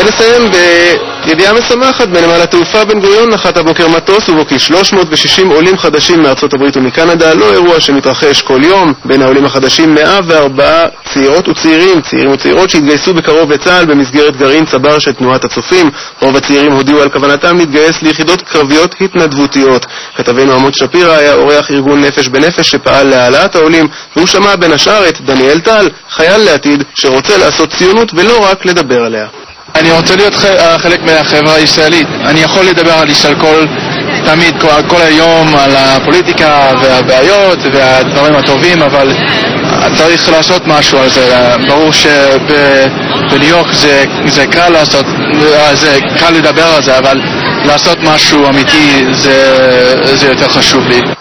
ונסיים בידיעה משמחת. בנמל התעופה בן גוריון נחת הבוקר מטוס ובו כ-360 עולים חדשים מארצות הברית ומקנדה. לא אירוע שמתרחש כל יום. בין העולים החדשים 104 צעירות וצעירים, צעירים וצעירות שהתגייסו בקרוב לצה"ל במסגרת גרעין צבר של תנועת הצופים. רוב הצעירים הודיעו על כוונתם להתגייס ליחידות קרביות התנדבותיות. כתבנו עמוד שפירא היה אורח ארגון נפש בנפש שפעל להעלאת העולים, והוא שמע בין השאר את דניאל טל, חייל לעתיד שרוצה לעשות ציונות ולא רק לדבר עליה. אני רוצה להיות חלק מהחברה הישראלית. אני יכול לדבר על ישראל תמיד, כל היום, על הפוליטיקה והבעיות והדברים הטובים, אבל צריך לעשות משהו על זה. ברור שבניו יורק זה קל לעשות, זה קל לדבר על זה, אבל לעשות משהו אמיתי זה יותר חשוב לי.